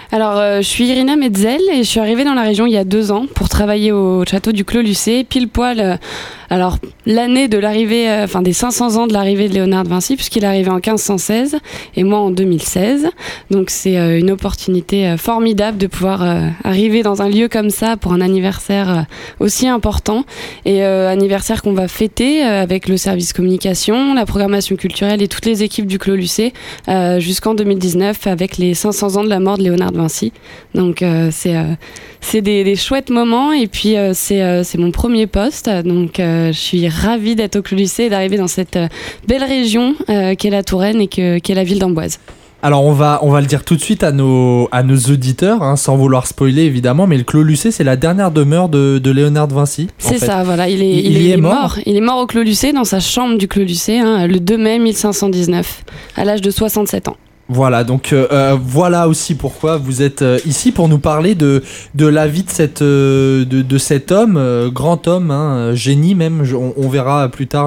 Alors, je suis Irina Metzel et je suis arrivée dans la région il y a 2 ans pour travailler au château du Clos-Lucé, pile poil. Alors, l'année de l'arrivée, des 500 ans de l'arrivée de Léonard de Vinci, puisqu'il est arrivé en 1516 et moi en 2016. Donc, c'est une opportunité formidable de pouvoir arriver dans un lieu comme ça pour un anniversaire aussi important. Et anniversaire qu'on va fêter avec le service communication, la programmation culturelle et toutes les équipes du Clos-Lucé jusqu'en 2019 avec les 500 ans de la mort de Léonard de Vinci. Donc, c'est des chouettes moments et puis c'est mon premier poste. Donc, je suis ravie d'être au Clos-Lucé et d'arriver dans cette belle région qu'est la Touraine et qu'est la ville d'Amboise. Alors on va le dire tout de suite à nos auditeurs, sans vouloir spoiler évidemment, mais le Clos-Lucé c'est la dernière demeure de Léonard de Vinci. C'est ça, voilà, il est mort. Il est mort au Clos-Lucé dans sa chambre du Clos-Lucé le 2 mai 1519 à l'âge de 67 ans. Voilà, donc voilà aussi pourquoi vous êtes ici pour nous parler de la vie de cet homme, grand homme, génie même. On verra plus tard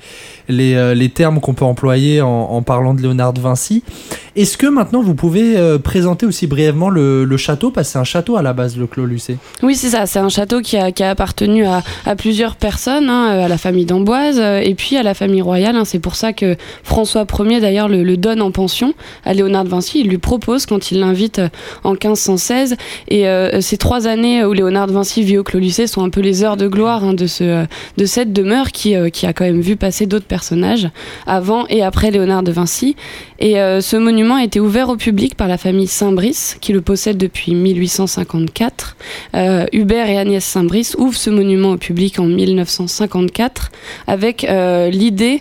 les termes qu'on peut employer en parlant de Léonard de Vinci. Est-ce que maintenant vous pouvez présenter aussi brièvement le château, parce que c'est un château à la base, le Clos-Lucé. Oui, c'est ça, c'est un château qui a appartenu à plusieurs personnes, à la famille d'Amboise et puis à la famille royale. C'est pour ça que François Ier d'ailleurs le donne en pension à Léonard de Vinci. Il lui propose quand il l'invite en 1516 et ces 3 années où Léonard de Vinci vit au Clos-Lucé sont un peu les heures de gloire de cette demeure qui a quand même vu passer d'autres personnages avant et après Léonard de Vinci. Et ce monument a été ouvert au public par la famille Saint-Brice qui le possède depuis 1854. Hubert et Agnès Saint-Brice ouvrent ce monument au public en 1954 avec l'idée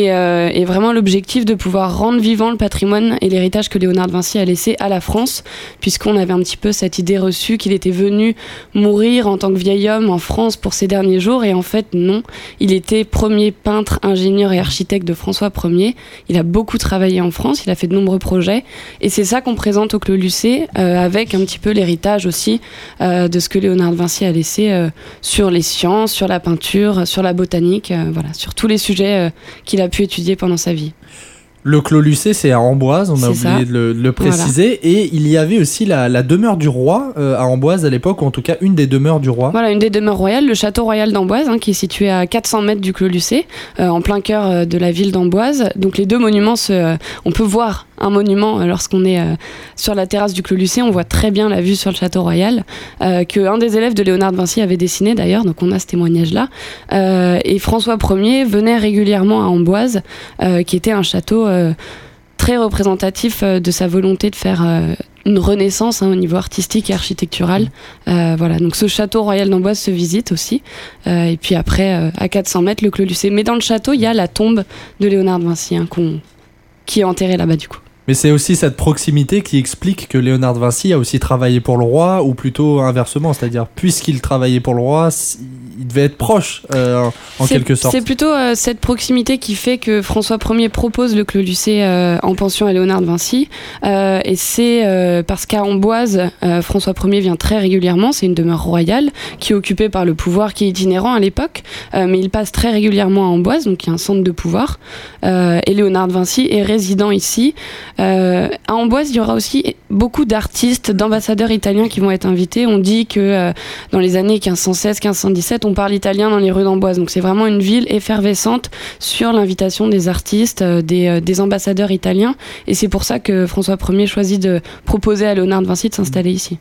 et vraiment l'objectif de pouvoir rendre vivant le patrimoine et l'héritage que Léonard de Vinci a laissé à la France, puisqu'on avait un petit peu cette idée reçue qu'il était venu mourir en tant que vieil homme en France pour ses derniers jours, et en fait non, il était premier peintre, ingénieur et architecte de François Ier. Il a beaucoup travaillé en France, il a fait de nombreux projets, et c'est ça qu'on présente au Clos-Lucé avec un petit peu l'héritage aussi de ce que Léonard de Vinci a laissé sur les sciences, sur la peinture, sur la botanique, sur tous les sujets qu'il a pu étudier pendant sa vie. Le Clos-Lucé, c'est à Amboise, on a oublié de le préciser. Voilà. Et il y avait aussi la demeure du roi à Amboise à l'époque, ou en tout cas une des demeures du roi. Voilà, une des demeures royales, le château royal d'Amboise, qui est situé à 400 mètres du Clos-Lucé, en plein cœur de la ville d'Amboise. Donc les deux monuments, on peut voir un monument lorsqu'on est sur la terrasse du Clos-Lucé, on voit très bien la vue sur le château royal, qu'un des élèves de Léonard de Vinci avait dessiné d'ailleurs, donc on a ce témoignage-là. Et François Ier venait régulièrement à Amboise, qui était un château très représentatif de sa volonté de faire une renaissance au niveau artistique et architectural. Donc ce château royal d'Amboise se visite aussi. Et puis après, à 400 mètres, le Clos-Lucé. Mais dans le château, il y a la tombe de Léonard de Vinci qui est enterrée là-bas du coup. Mais c'est aussi cette proximité qui explique que Léonard de Vinci a aussi travaillé pour le roi, ou plutôt inversement, c'est-à-dire puisqu'il travaillait pour le roi, il devait être proche en quelque sorte. C'est plutôt cette proximité qui fait que François Ier propose le Clos-Lucé en pension à Léonard de Vinci, et c'est parce qu'à Amboise, François Ier vient très régulièrement, c'est une demeure royale qui est occupée par le pouvoir qui est itinérant à l'époque, mais il passe très régulièrement à Amboise, donc il y a un centre de pouvoir, et Léonard de Vinci est résident ici. À Amboise, il y aura aussi beaucoup d'artistes, d'ambassadeurs italiens qui vont être invités. On dit que dans les années 1516-1517, on parle italien dans les rues d'Amboise. Donc c'est vraiment une ville effervescente sur l'invitation des artistes, des ambassadeurs italiens. Et c'est pour ça que François Ier choisit de proposer à Léonard de Vinci de s'installer ici.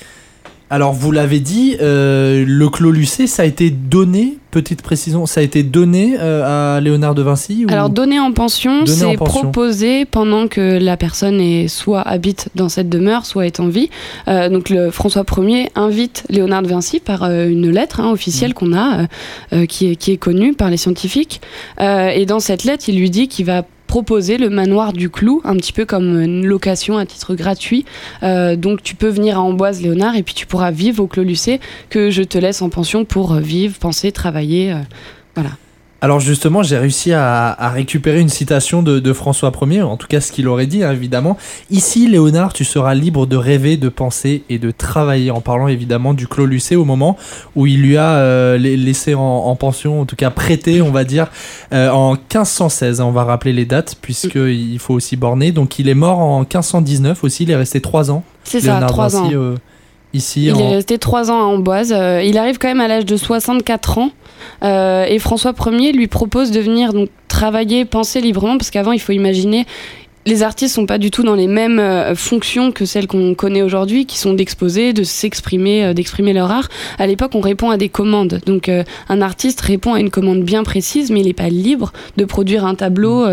Alors vous l'avez dit, le Clos-Lucé, ça a été donné, petite précision, ça a été donné à Léonard de Vinci ou... Alors donné en pension, c'est proposé pendant que la personne soit habite dans cette demeure, soit est en vie. Donc François Ier invite Léonard de Vinci par une lettre officielle qu'on a, qui est connue par les scientifiques. Et dans cette lettre, il lui dit qu'il va proposer le manoir du Clou, un petit peu comme une location à titre gratuit. Donc tu peux venir à Amboise, Léonard, et puis tu pourras vivre au Clos-Lucé, que je te laisse en pension pour vivre, penser, travailler. Voilà. Alors justement, j'ai réussi à récupérer une citation de François Ier, en tout cas ce qu'il aurait dit, hein, évidemment. Ici, Léonard, tu seras libre de rêver, de penser et de travailler, en parlant évidemment du Clos Lucé au moment où il lui a laissé en pension, en tout cas prêté, on va dire, en 1516. On va rappeler les dates, puisqu'il faut aussi borner. Donc il est mort en 1519 aussi, il est resté 3 ans. C'est Léonard ça, 3 Vinci, ans. Ici, il est resté 3 ans à Amboise. Il arrive quand même à l'âge de 64 ans. Et François Ier lui propose de venir donc, travailler, penser librement, parce qu'avant, il faut imaginer, les artistes sont pas du tout dans les mêmes fonctions que celles qu'on connaît aujourd'hui, qui sont d'exposer, de s'exprimer, d'exprimer leur art. À l'époque, on répond à des commandes. Donc, un artiste répond à une commande bien précise, mais il n'est pas libre de produire un tableau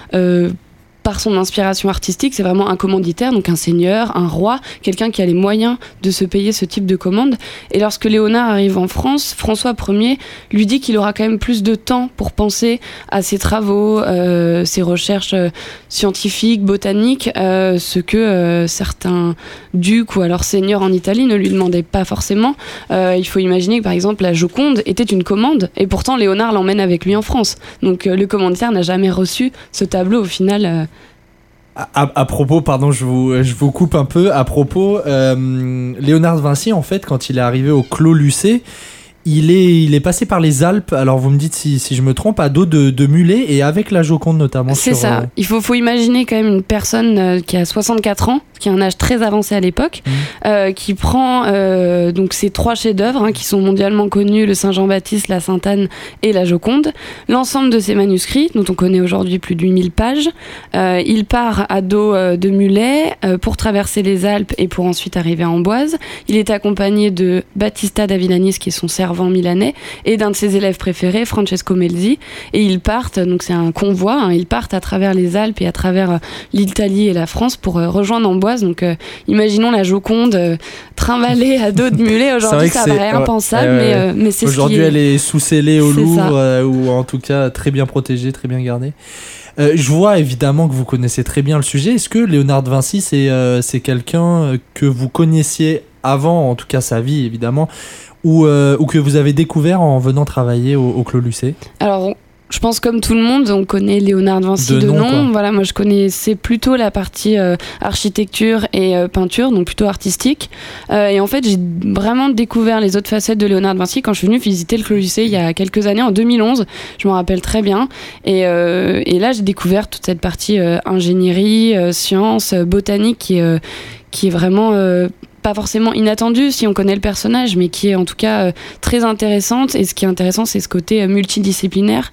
par son inspiration artistique. C'est vraiment un commanditaire, donc un seigneur, un roi, quelqu'un qui a les moyens de se payer ce type de commande. Et lorsque Léonard arrive en France, François Ier lui dit qu'il aura quand même plus de temps pour penser à ses travaux, ses recherches scientifiques, botaniques, ce que certains ducs ou alors seigneurs en Italie ne lui demandaient pas forcément. Il faut imaginer que par exemple la Joconde était une commande, et pourtant Léonard l'emmène avec lui en France. Donc le commanditaire n'a jamais reçu ce tableau au final. À propos, pardon, je vous coupe un peu. À propos, Léonard de Vinci, en fait, quand il est arrivé au Clos Lucé, il est passé par les Alpes. Alors, vous me dites si je me trompe, à dos de mulet et avec la Joconde notamment. C'est ça. Il faut imaginer quand même une personne qui a 64 ans, qui a un âge très avancé à l'époque, qui prend donc ces 3 chefs-d'œuvre qui sont mondialement connus, le Saint-Jean-Baptiste, la Sainte-Anne et la Joconde. L'ensemble de ces manuscrits, dont on connaît aujourd'hui plus de 8000 pages, il part à dos de mulet pour traverser les Alpes et pour ensuite arriver à Amboise. Il est accompagné de Battista da Villanis, qui est son servant milanais, et d'un de ses élèves préférés, Francesco Melzi, et ils partent, donc c'est un convoi, ils partent à travers les Alpes et à travers l'Italie et la France pour rejoindre Amboise. Donc imaginons la Joconde trimballée à dos de mulet. Aujourd'hui ça paraît impensable, mais c'est aujourd'hui elle est sous scellée au Louvre, ou en tout cas très bien protégée, très bien gardée. Je vois évidemment que vous connaissez très bien le sujet. Est-ce que Léonard de Vinci c'est quelqu'un que vous connaissiez avant, en tout cas sa vie évidemment, ou que vous avez découvert en venant travailler au Clos Lucé? Alors, je pense comme tout le monde, on connaît Léonard de Vinci de nom. Voilà, moi je connaissais plutôt la partie architecture et peinture, donc plutôt artistique. Et en fait, j'ai vraiment découvert les autres facettes de Léonard de Vinci quand je suis venue visiter le Clos Lucé il y a quelques années, en 2011. Je m'en rappelle très bien. Et là, j'ai découvert toute cette partie ingénierie, sciences, botanique qui est vraiment pas forcément inattendue si on connaît le personnage, mais qui est en tout cas très intéressante. Et ce qui est intéressant, c'est ce côté multidisciplinaire.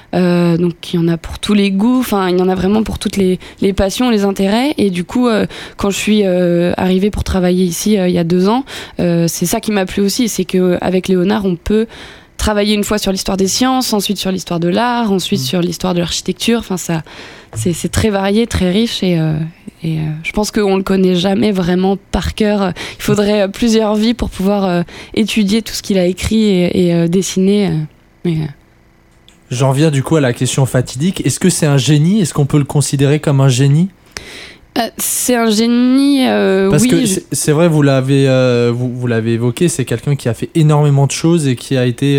Donc il y en a pour tous les goûts, enfin il y en a vraiment pour toutes les passions, les intérêts. Et du coup, quand je suis arrivée pour travailler ici il y a 2 ans, c'est ça qui m'a plu aussi, c'est qu'avec Léonard, on peut travailler une fois sur l'histoire des sciences, ensuite sur l'histoire de l'art, ensuite sur l'histoire de l'architecture. Enfin, ça, c'est très varié, très riche, et je pense qu'on le connaît jamais vraiment par cœur. Il faudrait plusieurs vies pour pouvoir étudier tout ce qu'il a écrit et dessiné. J'en viens du coup à la question fatidique. Est-ce que c'est un génie? Est-ce qu'on peut le considérer comme un génie? C'est un génie, parce oui. que c'est vrai, vous l'avez évoqué, c'est quelqu'un qui a fait énormément de choses et qui a été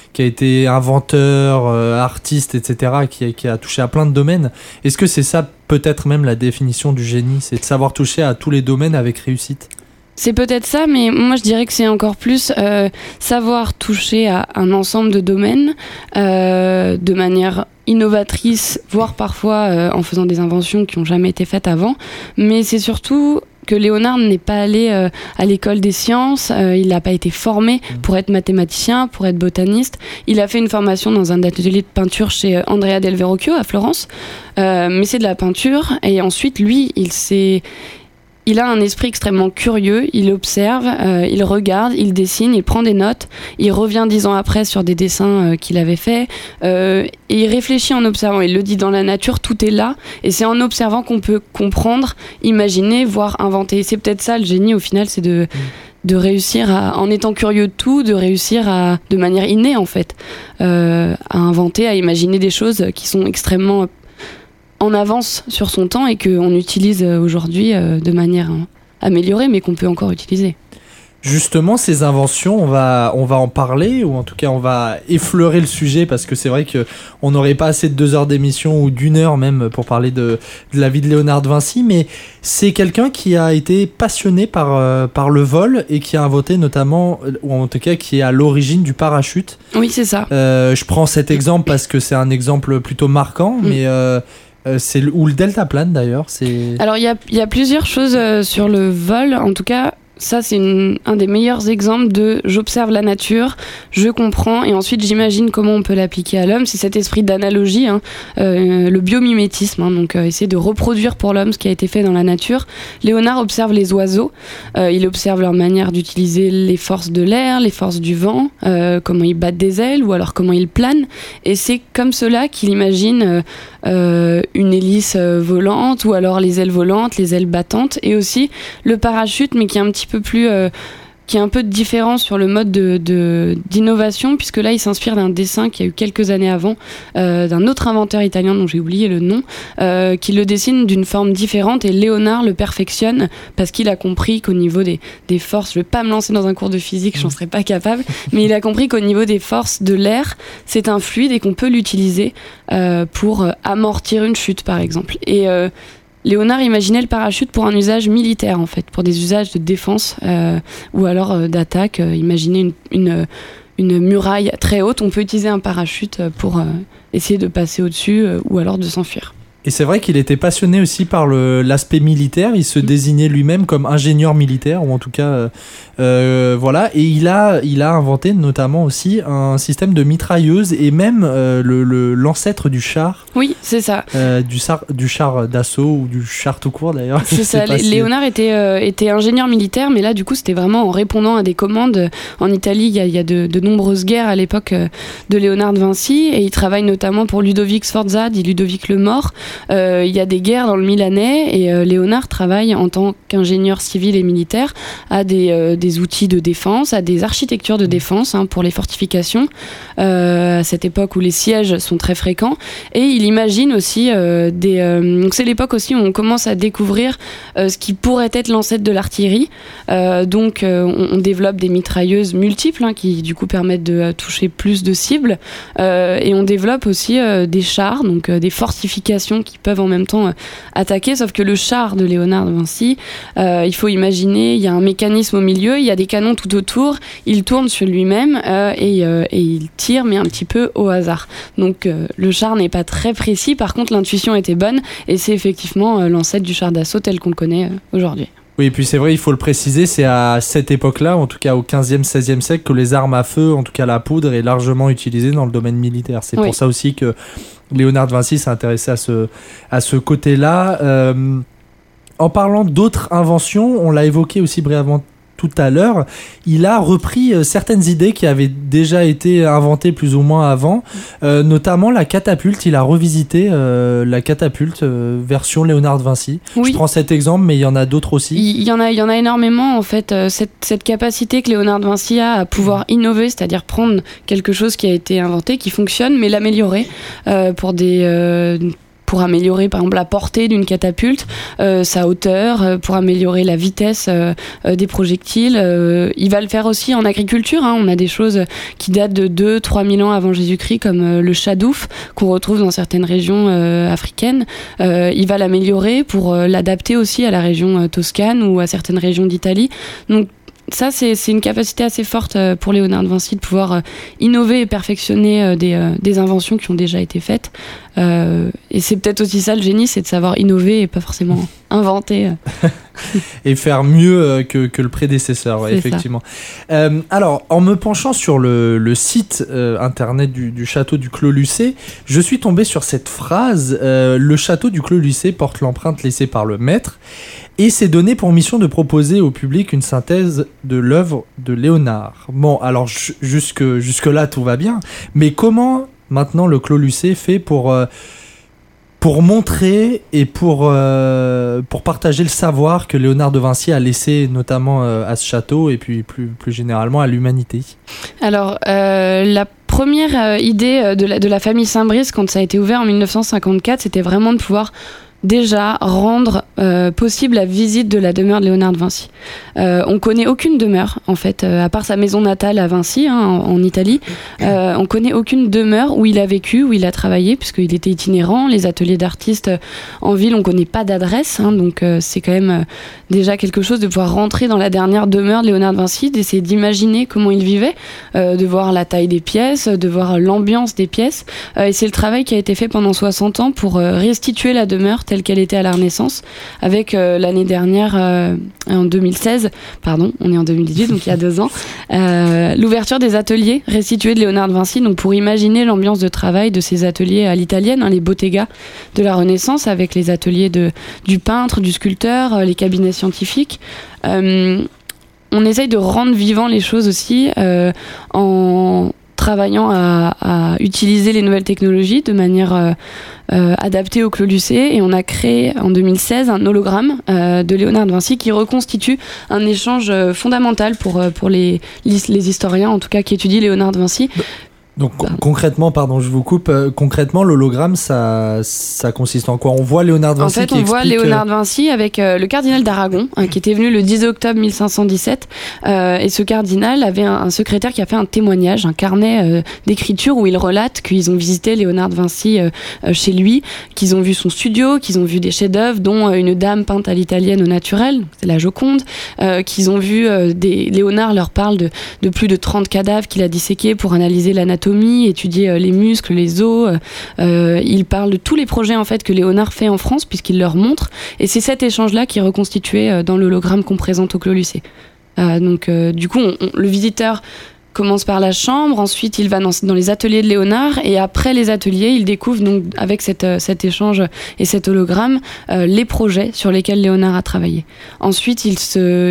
inventeur, artiste, etc., qui a touché à plein de domaines. Est-ce que c'est ça peut-être même la définition du génie, c'est de savoir toucher à tous les domaines avec réussite? C'est peut-être ça, mais moi je dirais que c'est encore plus savoir toucher à un ensemble de domaines de manière innovatrice, voire parfois en faisant des inventions qui n'ont jamais été faites avant. Mais c'est surtout que Léonard n'est pas allé à l'école des sciences, il n'a pas été formé pour être mathématicien, pour être botaniste. Il a fait une formation dans un atelier de peinture chez Andrea del Verrocchio à Florence, mais c'est de la peinture. Et ensuite, lui, il a un esprit extrêmement curieux, il observe, il regarde, il dessine, il prend des notes, il revient 10 ans après sur des dessins qu'il avait faits, et il réfléchit en observant. Il le dit, dans la nature, tout est là, et c'est en observant qu'on peut comprendre, imaginer, voire inventer. Et c'est peut-être ça le génie au final, c'est de réussir en étant curieux de tout, de réussir de manière innée en fait, à inventer, à imaginer des choses qui sont extrêmement en avance sur son temps et qu'on utilise aujourd'hui de manière améliorée, mais qu'on peut encore utiliser. Justement, ces inventions, on va en parler, ou en tout cas on va effleurer le sujet, parce que c'est vrai qu'on n'aurait pas assez de 2 heures d'émission ou d'1 heure même pour parler de la vie de Léonard de Vinci, mais c'est quelqu'un qui a été passionné par le vol et qui a inventé notamment, ou en tout cas qui est à l'origine du parachute. Oui, c'est ça. Je prends cet exemple parce que c'est un exemple plutôt marquant, mais... ou le deltaplane d'ailleurs. Alors il y a plusieurs choses sur le vol, en tout cas. Ça, c'est un des meilleurs exemples de j'observe la nature, je comprends, et ensuite j'imagine comment on peut l'appliquer à l'homme. C'est cet esprit d'analogie, le biomimétisme, donc essayer de reproduire pour l'homme ce qui a été fait dans la nature. Léonard observe les oiseaux, il observe leur manière d'utiliser les forces de l'air, les forces du vent, comment ils battent des ailes ou alors comment ils planent, et c'est comme cela qu'il imagine une hélice volante ou alors les ailes volantes, les ailes battantes, et aussi le parachute, mais qui est un petit peu plus qui est un peu différent sur le mode d'innovation, puisque là il s'inspire d'un dessin qu'il y a eu quelques années avant d'un autre inventeur italien dont j'ai oublié le nom, qui le dessine d'une forme différente, et Léonard le perfectionne parce qu'il a compris qu'au niveau des forces, je vais pas me lancer dans un cours de physique, j'en serais pas capable, mais il a compris qu'au niveau des forces de l'air, c'est un fluide et qu'on peut l'utiliser pour amortir une chute par exemple. Et Léonard imaginait le parachute pour un usage militaire, en fait, pour des usages de défense ou alors d'attaque. Imaginez une muraille très haute, on peut utiliser un parachute pour essayer de passer au-dessus ou alors de s'enfuir. Et c'est vrai qu'il était passionné aussi par l'aspect militaire, il se désignait lui-même comme ingénieur militaire, ou en tout cas, voilà, et il a inventé notamment aussi un système de mitrailleuse, et même l'ancêtre du char. Oui, c'est ça. Du char d'assaut, ou du char tout court d'ailleurs. C'est ça, Léonard était ingénieur militaire, mais là du coup c'était vraiment en répondant à des commandes. En Italie, il y a de nombreuses guerres à l'époque de Léonard de Vinci, et il travaille notamment pour Ludovic Sforza, dit Ludovic le Mort. Il y a des guerres dans le Milanais, et Léonard travaille en tant qu'ingénieur civil et militaire à des outils de défense, à des architectures de défense pour les fortifications, à cette époque où les sièges sont très fréquents, et il imagine aussi donc c'est l'époque aussi où on commence à découvrir ce qui pourrait être l'ancêtre de l'artillerie, donc on développe des mitrailleuses multiples qui du coup permettent de toucher plus de cibles, et on développe aussi des chars, donc des fortifications qui peuvent en même temps attaquer, sauf que le char de Léonard de Vinci, il faut imaginer, il y a un mécanisme au milieu, il y a des canons tout autour, il tourne sur lui-même et il tire, mais un petit peu au hasard. Donc le char n'est pas très précis, par contre l'intuition était bonne, et c'est effectivement l'ancêtre du char d'assaut tel qu'on le connaît aujourd'hui. Oui, et puis c'est vrai, il faut le préciser, c'est à cette époque-là, en tout cas au 15e, 16e siècle, que les armes à feu, en tout cas la poudre, est largement utilisée dans le domaine militaire. C'est pour ça aussi que Léonard de Vinci s'est intéressé à ce côté-là. En parlant d'autres inventions, on l'a évoqué aussi brièvement tout à l'heure, il a repris certaines idées qui avaient déjà été inventées plus ou moins avant, notamment la catapulte. Il a revisité la catapulte version Léonard de Vinci. Oui. Je prends cet exemple, mais il y en a d'autres aussi. Il y en a énormément en fait. Cette capacité que Léonard de Vinci a à pouvoir innover, c'est-à-dire prendre quelque chose qui a été inventé, qui fonctionne, mais l'améliorer pour améliorer par exemple la portée d'une catapulte, sa hauteur, pour améliorer la vitesse des projectiles. Il va le faire aussi en agriculture, on a des choses qui datent de 2-3 000 ans avant Jésus-Christ, comme le chadouf qu'on retrouve dans certaines régions africaines. Il va l'améliorer pour l'adapter aussi à la région toscane ou à certaines régions d'Italie. Donc ça, c'est une capacité assez forte pour Léonard de Vinci de pouvoir innover et perfectionner des inventions qui ont déjà été faites. Et c'est peut-être aussi ça le génie, c'est de savoir innover et pas forcément inventer. Et faire mieux que le prédécesseur, ouais, effectivement. Alors, en me penchant sur le site internet du château du Clos Lucé, je suis tombé sur cette phrase « Le château du Clos Lucé porte l'empreinte laissée par le maître ». Et s'est donné pour mission de proposer au public une synthèse de l'œuvre de Léonard. Bon, alors jusque-là, tout va bien. Mais comment, maintenant, le Clos Lucé fait pour montrer et pour partager le savoir que Léonard de Vinci a laissé, notamment à ce château, et puis plus généralement à l'humanité? Alors, la première idée de la famille Saint-Brice, quand ça a été ouvert en 1954, c'était vraiment de pouvoir déjà rendre possible la visite de la demeure de Léonard de Vinci. On connaît aucune demeure, en fait, à part sa maison natale à Vinci, en Italie. On connaît aucune demeure où il a vécu, où il a travaillé, puisqu'il était itinérant. Les ateliers d'artistes en ville, on connaît pas d'adresse, donc c'est quand même déjà quelque chose de pouvoir rentrer dans la dernière demeure de Léonard de Vinci, d'essayer d'imaginer comment il vivait, de voir la taille des pièces, de voir l'ambiance des pièces. Et c'est le travail qui a été fait pendant 60 ans pour restituer la demeure telle qu'elle était à la Renaissance, avec l'année dernière, en 2016, pardon, on est en 2018, donc il y a 2 ans, l'ouverture des ateliers restitués de Léonard de Vinci, donc pour imaginer l'ambiance de travail de ces ateliers à l'italienne, les bottegas de la Renaissance, avec les ateliers du peintre, du sculpteur, les cabinets scientifiques. On essaye de rendre vivant les choses aussi en travaillant à utiliser les nouvelles technologies de manière adaptée au Clos Lucé, et on a créé en 2016 un hologramme de Léonard de Vinci qui reconstitue un échange fondamental pour les historiens, en tout cas qui étudient Léonard de Vinci. Donc concrètement, pardon, je vous coupe. Concrètement, l'hologramme, ça consiste en quoi? On voit Léonard de Vinci. En fait, on voit Léonard de Vinci avec le cardinal d'Aragon, qui était venu le 10 octobre 1517. Et ce cardinal avait un secrétaire qui a fait un témoignage, un carnet d'écriture où il relate qu'ils ont visité Léonard de Vinci chez lui, qu'ils ont vu son studio, qu'ils ont vu des chefs-d'œuvre, dont une dame peinte à l'italienne au naturel, c'est la Joconde, qu'ils ont vu Léonard leur parle de plus de 30 cadavres qu'il a disséqués pour analyser l'anatomie, étudier les muscles, les os. Il parle de tous les projets en fait que Léonard fait en France puisqu'il leur montre, et c'est cet échange-là qui est reconstitué dans l'hologramme qu'on présente au Clos Lucé. Du coup, le visiteur commence par la chambre, ensuite il va dans les ateliers de Léonard, et après les ateliers, il découvre donc avec cet échange et cet hologramme les projets sur lesquels Léonard a travaillé. Ensuite, il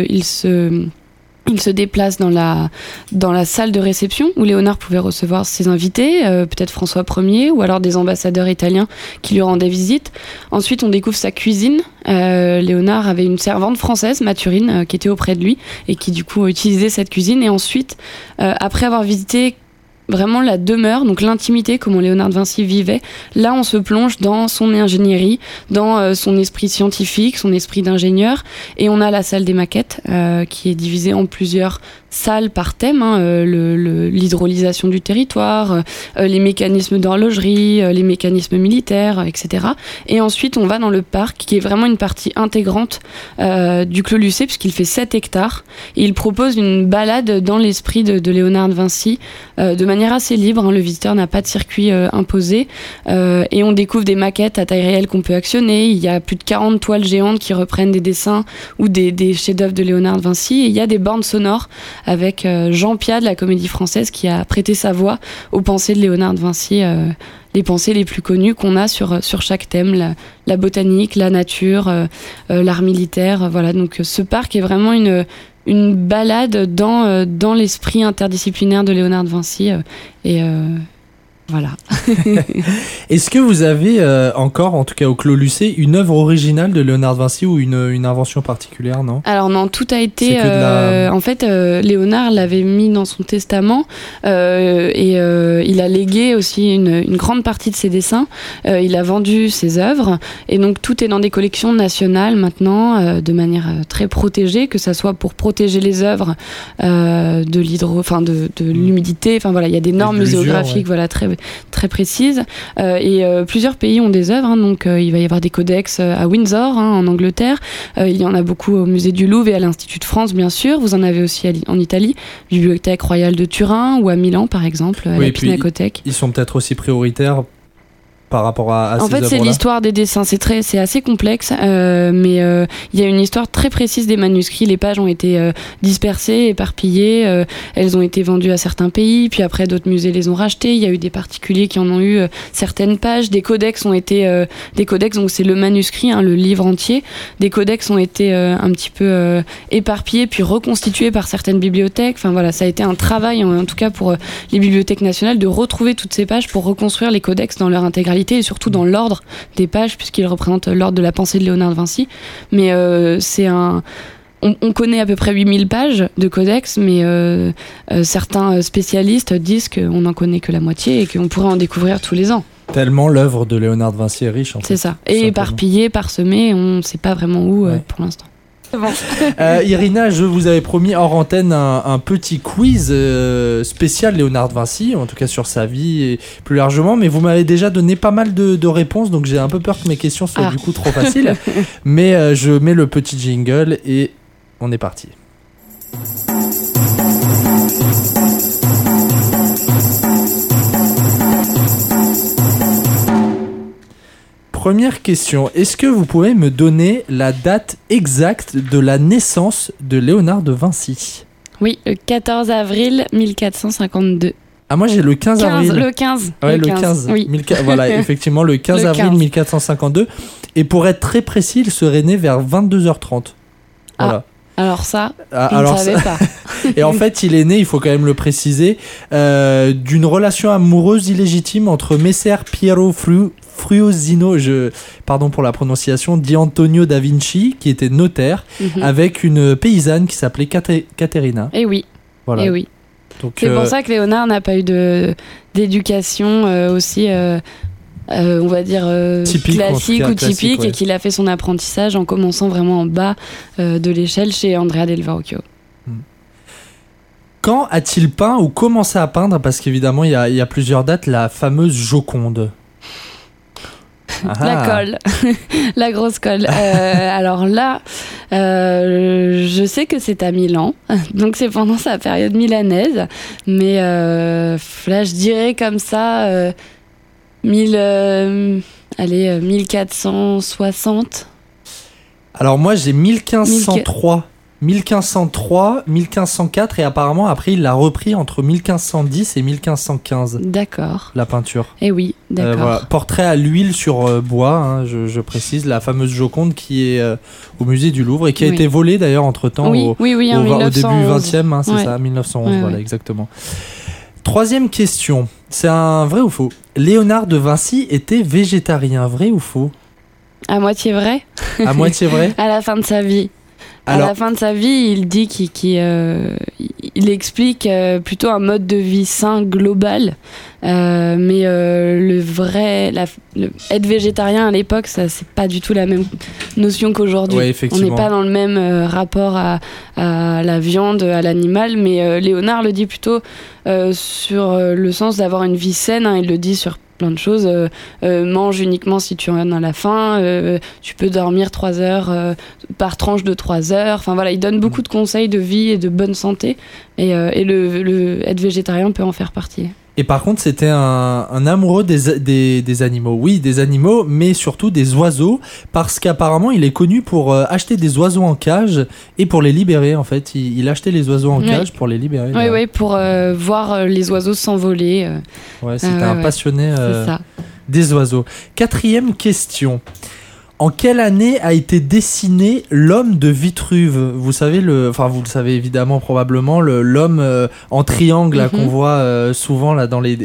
se déplace dans la salle de réception où Léonard pouvait recevoir ses invités, peut-être François Ier ou alors des ambassadeurs italiens qui lui rendaient visite. Ensuite, on découvre sa cuisine. Léonard avait une servante française, Mathurine, qui était auprès de lui et qui du coup utilisait cette cuisine. Et ensuite, après avoir visité vraiment la demeure, donc l'intimité, comment Léonard de Vinci vivait, là on se plonge dans son ingénierie, dans son esprit scientifique, son esprit d'ingénieur, et on a la salle des maquettes qui est divisée en plusieurs salles par thème, l'hydrolysation du territoire, les mécanismes d'horlogerie, les mécanismes militaires, etc. Et ensuite on va dans le parc qui est vraiment une partie intégrante du Clos Lucé, puisqu'il fait 7 hectares, et il propose une balade dans l'esprit de Léonard de Vinci de manière assez libre, le visiteur n'a pas de circuit imposé, et on découvre des maquettes à taille réelle qu'on peut actionner. Il y a plus de 40 toiles géantes qui reprennent des dessins ou des chefs-d'œuvre de Léonard de Vinci, et il y a des bornes sonores avec Jean Piat de la Comédie Française qui a prêté sa voix aux pensées de Léonard de Vinci, les pensées les plus connues qu'on a sur chaque thème, la botanique, la nature, l'art militaire, voilà. Donc ce parc est vraiment une balade dans l'esprit interdisciplinaire de Léonard de Vinci, voilà. Est-ce que vous avez encore, en tout cas au Clos Lucé, une œuvre originale de Léonard de Vinci ou une invention particulière, non? Alors non, tout a été... En fait, Léonard l'avait mis dans son testament, et il a légué aussi une grande partie de ses dessins. Il a vendu ses œuvres, et donc tout est dans des collections nationales maintenant, de manière très protégée, que ça soit pour protéger les œuvres de l'humidité. Enfin voilà, il y a des normes muséographiques, voilà, très précises, et plusieurs pays ont des œuvres, donc il va y avoir des codex à Windsor, en Angleterre, il y en a beaucoup au musée du Louvre et à l'Institut de France, bien sûr. Vous en avez aussi en Italie, Bibliothèque royale de Turin, ou à Milan par exemple, la Pinacothèque. Ils sont peut-être aussi prioritaires par rapport à ces œuvres-là. En fait, c'est l'histoire des dessins. C'est assez complexe, mais il y a une histoire très précise des manuscrits. Les pages ont été dispersées, éparpillées. Elles ont été vendues à certains pays, puis après d'autres musées les ont rachetées. Il y a eu des particuliers qui en ont eu certaines pages. Des codex ont été donc c'est le manuscrit, le livre entier. Des codex ont été un petit peu éparpillés, puis reconstitués par certaines bibliothèques. Enfin voilà, ça a été un travail, en tout cas pour les bibliothèques nationales, de retrouver toutes ces pages pour reconstruire les codex dans leur intégralité, et surtout dans l'ordre des pages, puisqu'ils représentent l'ordre de la pensée de Léonard de Vinci. Mais on connaît à peu près 8000 pages de codex, mais certains spécialistes disent qu'on n'en connaît que la moitié et qu'on pourrait en découvrir tous les ans. Tellement l'œuvre de Léonard de Vinci est riche. C'est ça. Et éparpillée, parsemée, on ne sait pas vraiment où pour l'instant. Bon. Irina, je vous avais promis hors antenne un petit quiz spécial Léonard de Vinci, en tout cas sur sa vie et plus largement, mais vous m'avez déjà donné pas mal de réponses, donc j'ai un peu peur que mes questions soient du coup trop faciles. Mais je mets le petit jingle et on est parti. Première question, est-ce que vous pouvez me donner la date exacte de la naissance de Léonard de Vinci ? Oui, le 14 avril 1452. Ah, moi j'ai le 15 avril. Le 15. Ouais, le 15. Oui. Voilà, effectivement, le 15 avril 1452. Et pour être très précis, il serait né vers 22h30. Voilà. Alors ça, je ne savais pas. Et en fait, il est né, il faut quand même le préciser, d'une relation amoureuse illégitime entre Messer Piero Fruosino, pardon pour la prononciation, di Antonio da Vinci, qui était notaire, avec une paysanne qui s'appelait Caterina. Et oui. Voilà. Et oui. Donc, c'est pour ça que Léonard n'a pas eu d'éducation aussi... on va dire typique, classique ou typique, ouais. Et qu'il a fait son apprentissage en commençant vraiment en bas de l'échelle chez Andrea del Verrocchio. Quand a-t-il peint ou commencé à peindre, parce qu'évidemment il y a plusieurs dates, la fameuse Joconde? La colle, la grosse colle. Alors là, je sais que c'est à Milan, donc c'est pendant sa période milanaise, mais là je dirais comme ça... 1460. Alors moi j'ai 1503, 1504 et apparemment après il l'a repris entre 1510 et 1515. D'accord. La peinture. Eh oui, d'accord. Voilà. Portrait à l'huile sur bois, hein, je précise, la fameuse Joconde qui est au musée du Louvre et qui a été volée d'ailleurs entre-temps au début 20e, hein, c'est ça, 1911, voilà, exactement. Troisième question, c'est un vrai ou faux? Léonard de Vinci était végétarien, vrai ou faux? À moitié vrai. À moitié vrai. À la fin de sa vie. Alors, à la fin de sa vie, il dit qu'il explique plutôt un mode de vie sain global, mais être végétarien à l'époque, ça c'est pas du tout la même notion qu'aujourd'hui. Ouais, on n'est pas dans le même rapport à la viande, à l'animal, mais Léonard le dit plutôt sur le sens d'avoir une vie saine, hein, il le dit sur plein de choses, mange uniquement si tu en as la faim, tu peux dormir 3 heures par tranche de 3 heures, enfin voilà, il donne beaucoup de conseils de vie et de bonne santé, et être végétarien peut en faire partie. Et par contre, c'était un amoureux des animaux. Oui, des animaux, mais surtout des oiseaux, parce qu'apparemment, il est connu pour acheter des oiseaux en cage et pour les libérer, en fait. Il achetait les oiseaux en cage pour les libérer. Oui, pour voir les oiseaux s'envoler. Ouais, c'était un passionné des oiseaux. 4e question. En quelle année a été dessiné l'homme de Vitruve? Vous savez, vous le savez évidemment probablement, l'homme en triangle là, qu'on voit souvent là, dans les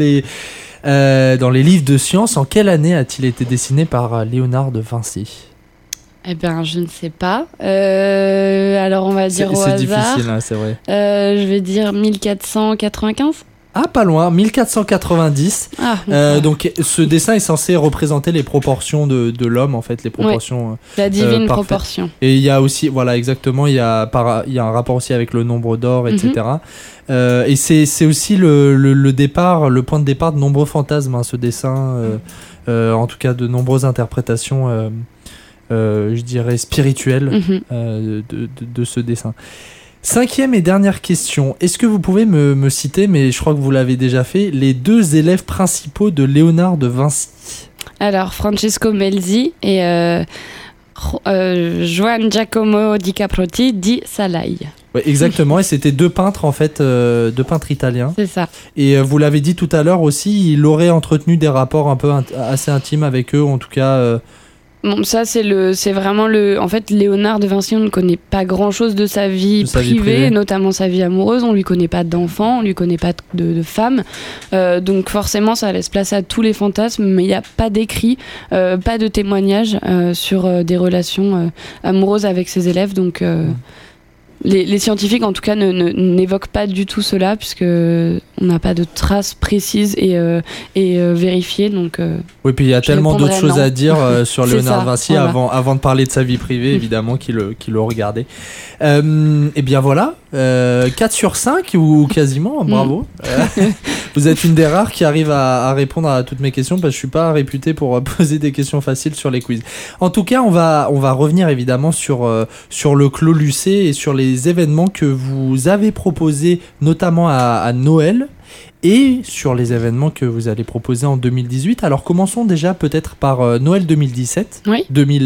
livres de science. En quelle année a-t-il été dessiné par Léonard de Vinci? Eh bien, je ne sais pas. Alors, on va dire au hasard. C'est difficile, hein, c'est vrai. Je vais dire 1495. Ah, pas loin, 1490. Donc, ce dessin est censé représenter les proportions de l'homme, en fait, les proportions. La divine proportion. Et il y a aussi, voilà, exactement, il y a un rapport aussi avec le nombre d'or, etc. Et c'est aussi le départ, le point de départ de nombreux fantasmes, hein, ce dessin, en tout cas de nombreuses interprétations, je dirais, spirituelles de ce dessin. 5e et dernière question. Est-ce que vous pouvez me citer, mais je crois que vous l'avez déjà fait, les 2 élèves principaux de Léonard de Vinci? Alors, Francesco Melzi et Juan Giacomo di Caprotti di Salai. Ouais, exactement, et c'était 2 peintres en fait, 2 peintres italiens. C'est ça. Et vous l'avez dit tout à l'heure aussi, il aurait entretenu des rapports un peu assez intimes avec eux, en tout cas... Bon, ça c'est vraiment en fait, Léonard de Vinci, on ne connaît pas grand chose de sa vie privée, notamment sa vie amoureuse. On lui connaît pas d'enfants, on lui connaît pas de femmes, donc forcément ça laisse place à tous les fantasmes, mais il n'y a pas d'écrit, pas de témoignage sur des relations amoureuses avec ses élèves, donc Les scientifiques, en tout cas, n'évoquent pas du tout cela, puisque on n'a pas de traces précises et vérifiées. Donc, oui, puis il y a tellement d'autres choses à dire sur Léonard de Vinci avant de parler de sa vie privée, évidemment, qui le regardait. Et bien voilà, 4 sur 5 ou quasiment, bravo. Vous êtes une des rares qui arrive à répondre à toutes mes questions, parce que je suis pas réputé pour poser des questions faciles sur les quiz. En tout cas, on va revenir évidemment sur le Clos Lucé et sur les événements que vous avez proposés, notamment à Noël, et sur les événements que vous allez proposer en 2018. Alors commençons déjà peut-être par Noël 2017. Oui.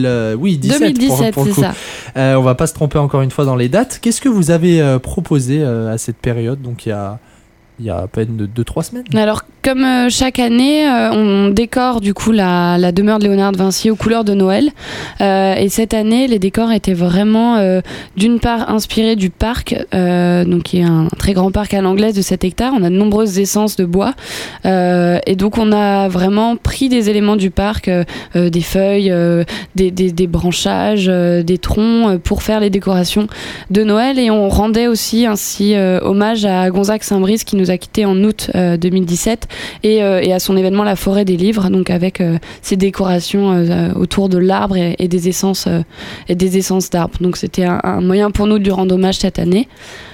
2017 pour le coup. C'est ça. On va pas se tromper encore une fois dans les dates. Qu'est-ce que vous avez proposé à cette période, donc il y a à peine 2-3 semaines. Alors, comme chaque année, on décore du coup la demeure de Léonard de Vinci aux couleurs de Noël. Et cette année, les décors étaient vraiment, d'une part, inspirés du parc, donc qui est un très grand parc à l'anglaise de 7 hectares. On a de nombreuses essences de bois. Et donc, on a vraiment pris des éléments du parc, des feuilles, des branchages, des troncs, pour faire les décorations de Noël. Et on rendait aussi ainsi hommage à Gonzague Saint-Brice, qui nous a quittés en août 2017, et à son événement La Forêt des Livres, donc avec ces décorations autour de l'arbre et des essences d'arbres. Donc c'était un moyen pour nous de lui rendre hommage cette année.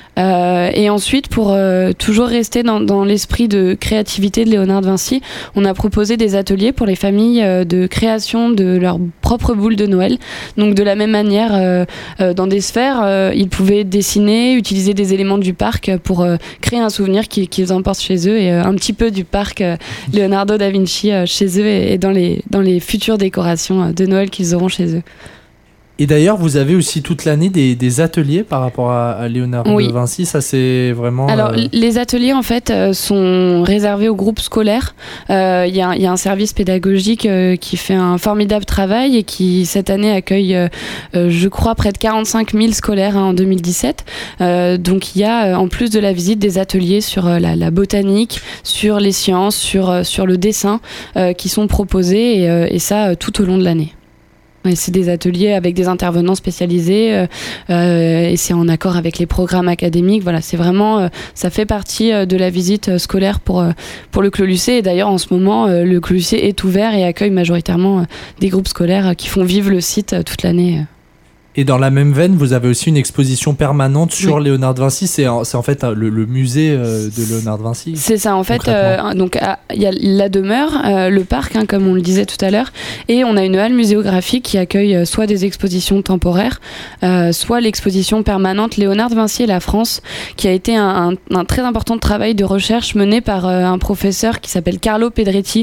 Et ensuite, pour toujours rester dans l'esprit de créativité de Léonard de Vinci, on a proposé des ateliers pour les familles de création de leur propre boule de Noël. Donc de la même manière, dans des sphères, ils pouvaient dessiner, utiliser des éléments du parc pour créer un souvenir qu'ils emportent chez eux, et un petit peu du parc Leonardo da Vinci chez eux, et dans les futures décorations de Noël qu'ils auront chez eux. Et d'ailleurs, vous avez aussi toute l'année des ateliers par rapport à Léonard de Vinci. Ça, c'est vraiment... Alors, les ateliers, en fait, sont réservés aux groupes scolaires. Il y a un service pédagogique qui fait un formidable travail et qui, cette année, accueille, je crois, près de 45 000 scolaires en 2017. Donc, il y a, en plus de la visite, des ateliers sur la botanique, sur les sciences, sur le dessin, qui sont proposés, et ça, tout au long de l'année. Et c'est des ateliers avec des intervenants spécialisés, et c'est en accord avec les programmes académiques. Voilà, c'est vraiment, ça fait partie de la visite scolaire pour le Clos Lucé. Et d'ailleurs, en ce moment, le Clos Lucé est ouvert et accueille majoritairement des groupes scolaires qui font vivre le site toute l'année. Et dans la même veine, vous avez aussi une exposition permanente sur Léonard de Vinci. C'est en fait le musée de Léonard de Vinci. C'est ça, en fait. Donc, il y a la demeure, le parc, comme on le disait tout à l'heure, et on a une halle muséographique qui accueille soit des expositions temporaires, soit l'exposition permanente Léonard de Vinci et la France, qui a été un très important travail de recherche mené par un professeur qui s'appelle Carlo Pedretti,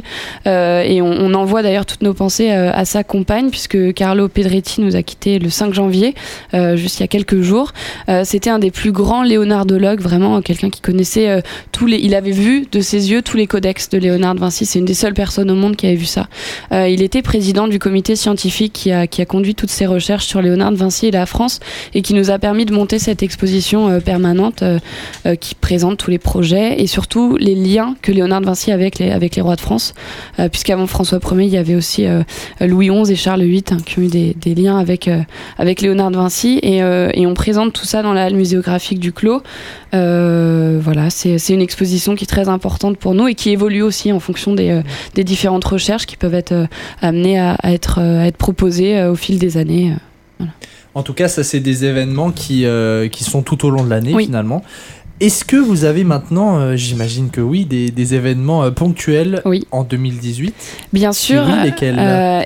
et on envoie d'ailleurs toutes nos pensées à sa compagne, puisque Carlo Pedretti nous a quittés le 5 janvier, juste il y a quelques jours. C'était un des plus grands léonardologues, vraiment quelqu'un qui connaissait il avait vu de ses yeux tous les codex de Léonard de Vinci. C'est une des seules personnes au monde qui avait vu ça. Il était président du comité scientifique qui a conduit toutes ces recherches sur Léonard de Vinci et la France, et qui nous a permis de monter cette exposition permanente qui présente tous les projets et surtout les liens que Léonard de Vinci avait avec les rois de France, puisqu'avant François Ier, il y avait aussi Louis XI et Charles VIII qui ont eu des liens avec Léonard de Vinci, et on présente tout ça dans la halle muséographique du Clos. Voilà, c'est une exposition qui est très importante pour nous et qui évolue aussi en fonction des différentes recherches qui peuvent être amenées à être proposées au fil des années. Voilà. En tout cas, ça, c'est des événements qui sont tout au long de l'année, finalement. Est-ce que vous avez maintenant, j'imagine que oui, des événements ponctuels en 2018 ? Bien sûr, lesquels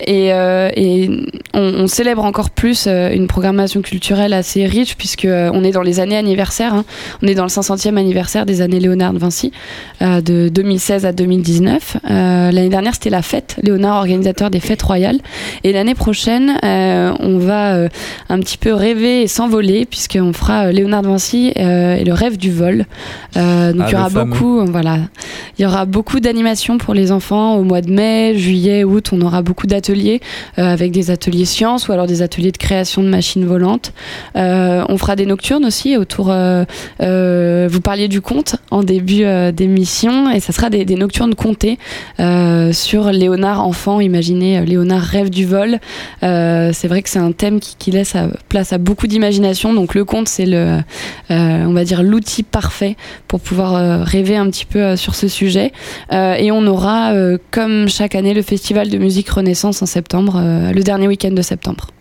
et on célèbre encore plus une programmation culturelle assez riche, puisqu'on est dans les années anniversaires. On est dans le 500e anniversaire des années Léonard de Vinci, de 2016 à 2019. L'année dernière, c'était la fête. Léonard, organisateur des fêtes royales. Et l'année prochaine, on va un petit peu rêver et s'envoler, puisqu'on fera Léonard de Vinci et le rêve du vol. vol. Donc il y aura il y aura beaucoup d'animations pour les enfants au mois de mai, juillet, août. On aura beaucoup d'ateliers avec des ateliers sciences ou alors des ateliers de création de machines volantes. On fera des nocturnes aussi autour. Vous parliez du conte en début d'émission et ça sera des nocturnes contées sur Léonard enfant. Imaginez Léonard rêve du vol. C'est vrai que c'est un thème qui laisse place à beaucoup d'imagination. Donc le conte, c'est on va dire l'outil parfait pour pouvoir rêver un petit peu sur ce sujet. Et on aura, comme chaque année, le festival de musique Renaissance en septembre, le dernier week-end de septembre.